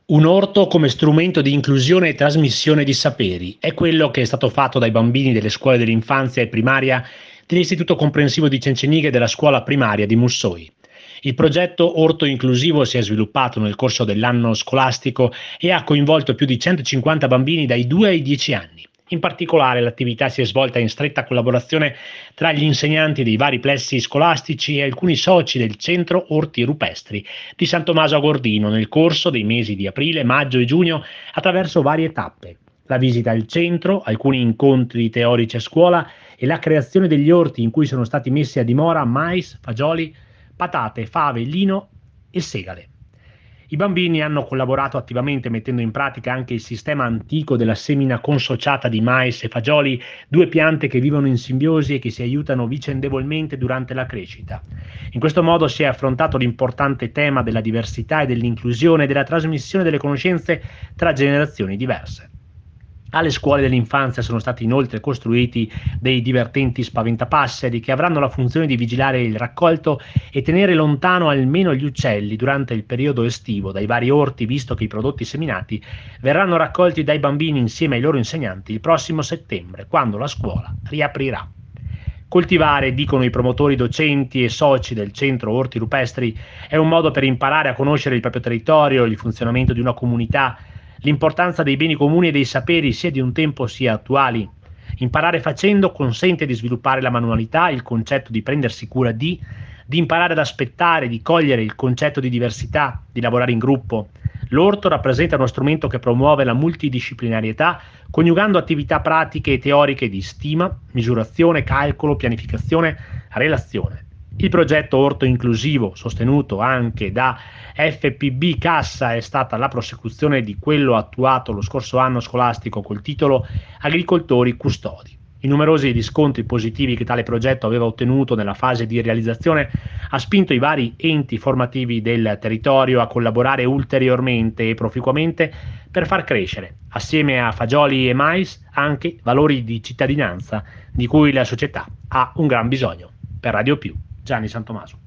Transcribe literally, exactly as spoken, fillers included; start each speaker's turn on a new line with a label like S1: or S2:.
S1: Un orto come strumento di inclusione e trasmissione di saperi è quello che è stato fatto dai bambini delle scuole dell'infanzia e primaria dell'Istituto Comprensivo di Cencenig e della scuola primaria di Mussoi. Il progetto Orto Inclusivo si è sviluppato nel corso dell'anno scolastico e ha coinvolto più di centocinquanta bambini dai due ai dieci anni. In particolare l'attività si è svolta in stretta collaborazione tra gli insegnanti dei vari plessi scolastici e alcuni soci del centro Orti Rupestri di San Tommaso a Gordino nel corso dei mesi di aprile, maggio e giugno attraverso varie tappe: la visita al centro, alcuni incontri teorici a scuola e la creazione degli orti in cui sono stati messi a dimora mais, fagioli, patate, fave, lino e segale. I bambini hanno collaborato attivamente mettendo in pratica anche il sistema antico della semina consociata di mais e fagioli, due piante che vivono in simbiosi e che si aiutano vicendevolmente durante la crescita. In questo modo si è affrontato l'importante tema della diversità e dell'inclusione e della trasmissione delle conoscenze tra generazioni diverse. Alle scuole dell'infanzia sono stati inoltre costruiti dei divertenti spaventapasseri che avranno la funzione di vigilare il raccolto e tenere lontano almeno gli uccelli durante il periodo estivo dai vari orti, visto che i prodotti seminati verranno raccolti dai bambini insieme ai loro insegnanti il prossimo settembre, quando la scuola riaprirà. Coltivare, dicono i promotori docenti e soci del centro Orti Rupestri, è un modo per imparare a conoscere il proprio territorio, il funzionamento di una comunità, l'importanza dei beni comuni e dei saperi sia di un tempo sia attuali. Imparare facendo consente di sviluppare la manualità, il concetto di prendersi cura di, di imparare ad aspettare, di cogliere il concetto di diversità, di lavorare in gruppo. L'orto rappresenta uno strumento che promuove la multidisciplinarietà, coniugando attività pratiche e teoriche di stima, misurazione, calcolo, pianificazione, relazione. Il progetto Orto Inclusivo, sostenuto anche da F P B Cassa, è stata la prosecuzione di quello attuato lo scorso anno scolastico col titolo Agricoltori Custodi. I numerosi riscontri positivi che tale progetto aveva ottenuto nella fase di realizzazione ha spinto i vari enti formativi del territorio a collaborare ulteriormente e proficuamente per far crescere, assieme a fagioli e mais, anche valori di cittadinanza di cui la società ha un gran bisogno. Per Radio Più, Gianni Santomaso.